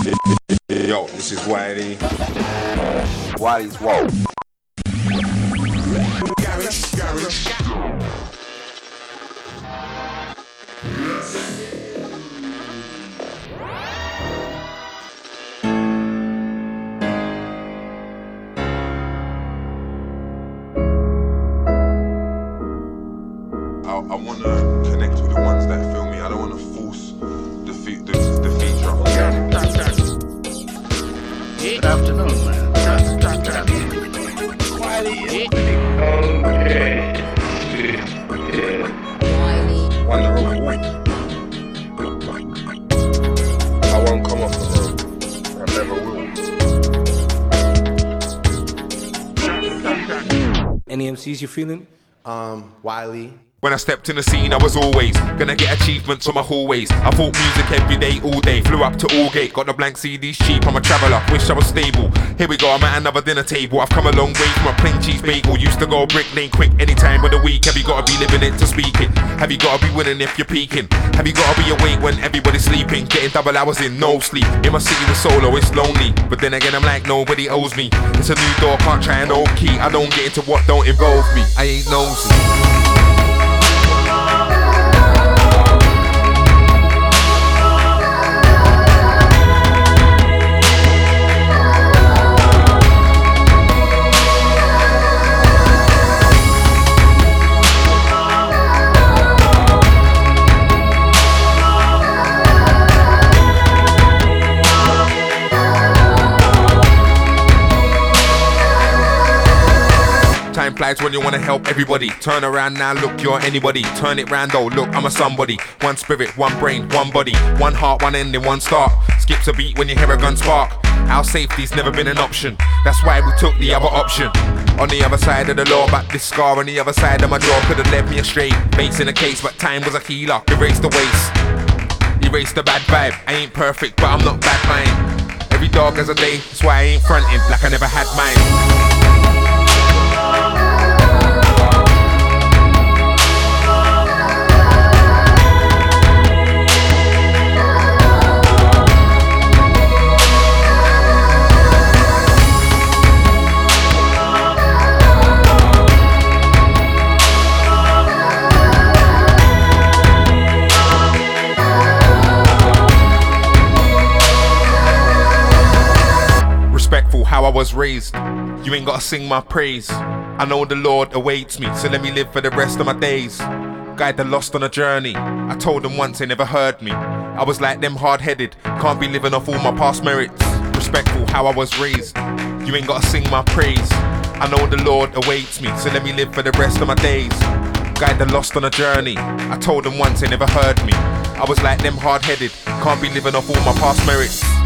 Yo, this is Wiley. Wiley's Whoa. Garage. I want to connect with the ones that feel me. I don't want to force the feature. Good afternoon, man. Good afternoon. Wonder Woman. I won't come off the road. I never will. Any MCs you feeling? Wiley. When I stepped in the scene, I was always gonna get achievements on my hallways. I thought music every day, all day. Flew up to Allgate, got the blank CDs cheap. I'm a traveller, wish I was stable. Here we go, I'm at another dinner table. I've come a long way from a plain cheese bagel. Used to go brick lane quick any time of the week. Have you gotta be living it to speak it? Have you gotta be winning if you're peaking? Have you gotta be awake when everybody's sleeping? Getting double hours in, no sleep. In my city with solo, it's lonely. But then again, I'm like, nobody owes me. It's a new door, can't try an old key. I don't get into what don't involve me. I ain't nosy. Time flies when you wanna help everybody. Turn around now, look, you're anybody. Turn it round though, look, I'm a somebody. One spirit, one brain, one body. One heart, one ending, one start. Skips a beat when you hear a gun spark. Our safety's never been an option. That's why we took the other option. On the other side of the law, but this scar on the other side of my jaw could've led me astray. Bass in the case, but time was a healer. Erase the waste, erase the bad vibe. I ain't perfect, but I'm not bad mind. Every dog has a day, that's why I ain't fronting like I never had mine. Respectful how I was raised. You ain't gotta sing my praise. I know the Lord awaits me, so let me live for the rest of my days. Guide the lost on a journey. I told them once, they never heard me. I was like them hard-headed, can't be living off all my past merits. Respectful how I was raised. You ain't gotta sing my praise. I know the Lord awaits me, so let me live for the rest of my days. Guide the lost on a journey. I told them once, they never heard me. I was like them hard-headed, can't be living off all my past merits.